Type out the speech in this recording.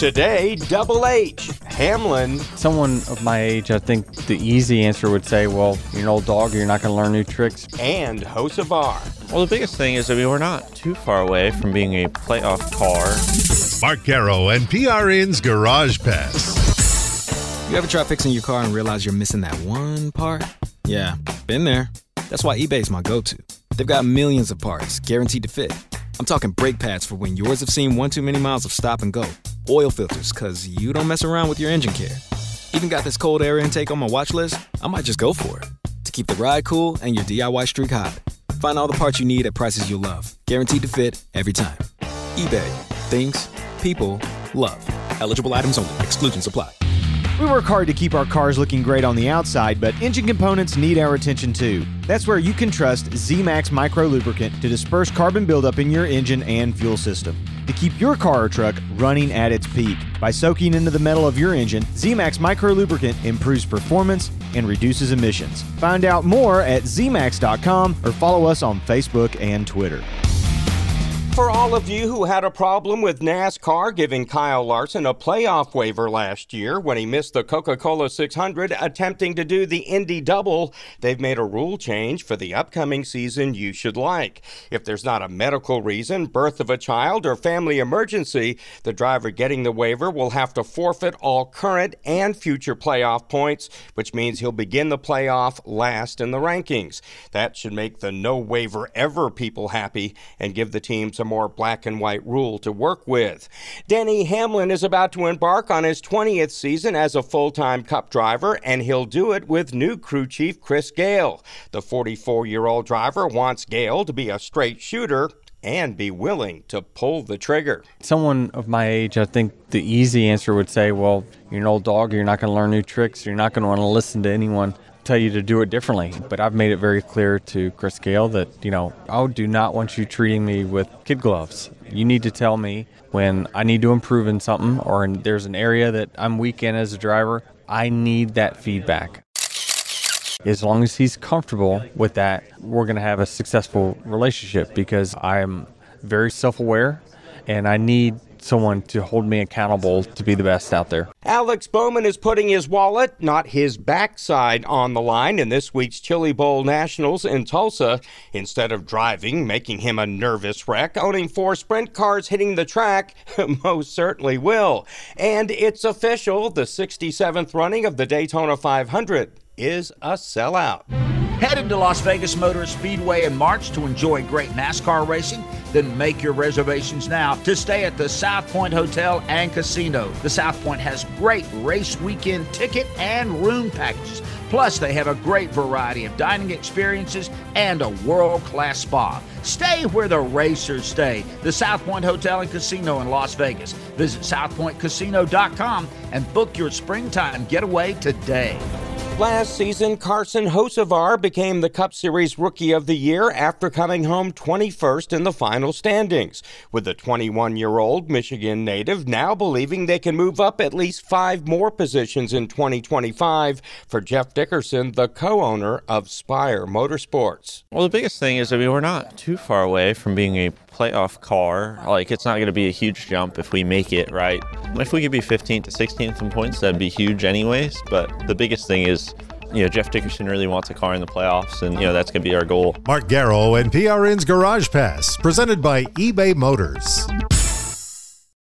Today, Double H, Hamlin. Someone of my age, I think the easy answer would say, well, you're an old dog, you're not going to learn new tricks. And Hocevar. Well, the biggest thing is, we're not too far away from being a playoff car. Mark Garrow and PRN's Garage Pass. You ever try fixing your car and realize you're missing that one part? Yeah, been there. That's why eBay's my go-to. They've got millions of parts, guaranteed to fit. I'm talking brake pads for when yours have seen one too many miles of stop and go. Oil filters, because you don't mess around with your engine care. Even got this cold air intake on my watch list. I might just go for it. To keep the ride cool and your DIY streak hot. Find all the parts you need at prices you'll love. Guaranteed to fit every time. eBay. Things. People. Love. Eligible items only. Exclusions apply. We work hard to keep our cars looking great on the outside, but engine components need our attention too. That's where you can trust Z-Max Micro Lubricant to disperse carbon buildup in your engine and fuel system. To keep your car or truck running at its peak. By soaking into the metal of your engine, Z-Max Micro Lubricant improves performance and reduces emissions. Find out more at zmax.com or follow us on Facebook and Twitter. For all of you who had a problem with NASCAR giving Kyle Larson a playoff waiver last year when he missed the Coca-Cola 600 attempting to do the Indy Double, they've made a rule change for the upcoming season you should like. If there's not a medical reason, birth of a child, or family emergency, the driver getting the waiver will have to forfeit all current and future playoff points, which means he'll begin the playoff last in the rankings. That should make the no waiver ever people happy and give the teams a more black and white rule to work with. Denny Hamlin is about to embark on his 20th season as a full-time Cup driver, and he'll do it with new crew chief Chris Gale. The 44-year-old driver wants Gale to be a straight shooter and be willing to pull the trigger. Someone of my age, I think the easy answer would say, well, you're an old dog, you're not going to learn new tricks, you're not going to want to listen to anyone tell you to do it differently. But I've made it very clear to Chris Gale that, I do not want you treating me with kid gloves. You need to tell me when I need to improve in something or there's an area that I'm weak in as a driver. I need that feedback. As long as he's comfortable with that, we're going to have a successful relationship because I am very self-aware and I need someone to hold me accountable to be the best out there. Alex Bowman is putting his wallet, not his backside, on the line in this week's Chili Bowl Nationals in Tulsa. Instead of driving, making him a nervous wreck, owning 4 sprint cars hitting the track most certainly will. And it's official, the 67th running of the Daytona 500 is a sellout. Headed to Las Vegas Motor Speedway in March to enjoy great NASCAR racing? Then make your reservations now to stay at the South Point Hotel and Casino. The South Point has great race weekend ticket and room packages. Plus, they have a great variety of dining experiences and a world-class spa. Stay where the racers stay. The South Point Hotel and Casino in Las Vegas. Visit southpointcasino.com and book your springtime getaway today. Last season, Carson Hocevar became the Cup Series Rookie of the Year after coming home 21st in the final standings, with the 21-year-old Michigan native now believing they can move up at least 5 more positions in 2025 for Jeff Dickerson, the co-owner of Spire Motorsports. Well, the biggest thing is, we're not too far away from being a playoff car. It's not going to be a huge jump if we make it, right? If we could be 15th to 16th in points, that'd be huge anyways. But the biggest thing is, Jeff Dickerson really wants a car in the playoffs, and, that's going to be our goal. Mark Garrow and PRN's Garage Pass, presented by eBay Motors.